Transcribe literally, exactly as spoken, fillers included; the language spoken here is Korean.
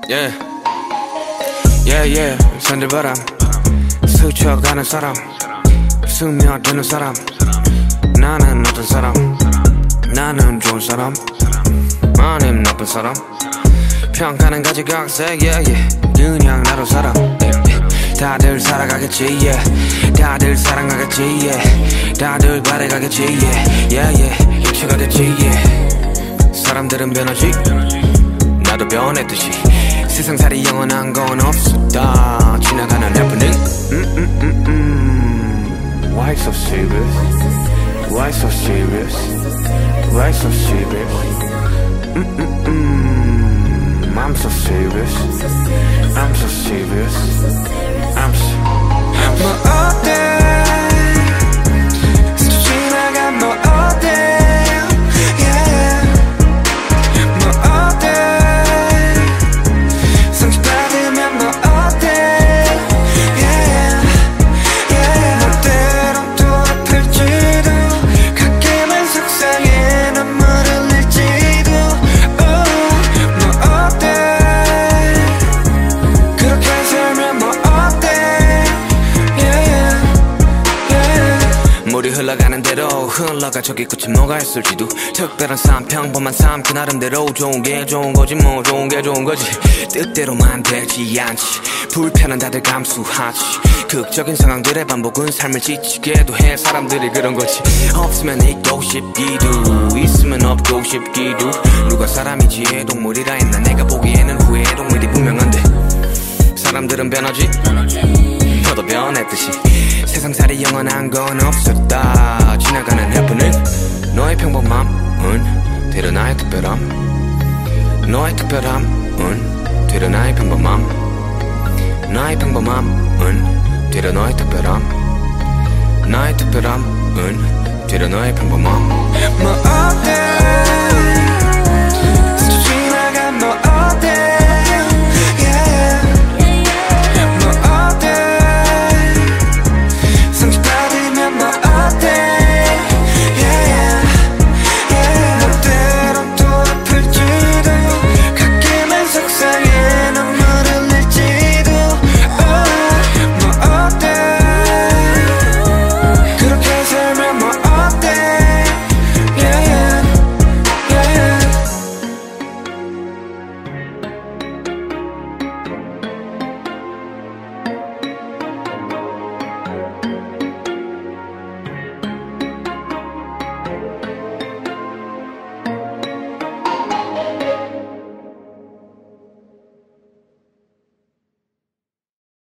Yeah, yeah, yeah. 산들바람 스쳐가는 사람, 스며드는 사람. 나는 어떤 사람? 나는 좋은 사람, 아님 나쁜 사람. 평가는 가지각색, yeah, yeah. 그냥 나로 살아, yeah, yeah. 다들 살아가겠지, yeah. 다들 사랑하겠지, yeah. 다들 바래가겠지, yeah, yeah, yeah. 일치가 됐지, yeah. 사람들은 변하지, 나도 변했듯이. 세상살이 영원한 건 없었다. 지나가는 해프닝. 음, 음, 음, 음. Why so serious? Why so serious? Why so serious? 음, 음, 음. I'm so serious. I'm so serious. I'm so. I'm so. 뭐 어때? 스쳐 지나가 뭐 어때? 물이 흘러가는 대로 흘러가 저기 끝이 뭐가 있을지도. 특별한 삶 평범한 삶 그 나름대로 좋은 게 좋은 거지 뭐 좋은 게 좋은 거지. 뜻대로만 되지 않지. 불편한 다들 감수하지. 극적인 상황들의 반복은 삶을 지치게도 해. 사람들이 그런 거지. 없으면 있고 싶기도 있으면 없고 싶기도. 누가 사람이지 동물이라 했나. 내가 보기에는 후회의 동물이 분명한데. 사람들은 변하지 저도 변했듯이. 세상살이 영원한 건 없었다. 지나가는 해프닝. 너의 평범함은 되려 나의 특별함. 너의 특별함은 되려 나의 평범함. 나의 평범함은 되려 너의 특별함. 나의 특별함은 되려 너의 평범함. 뭐 어때?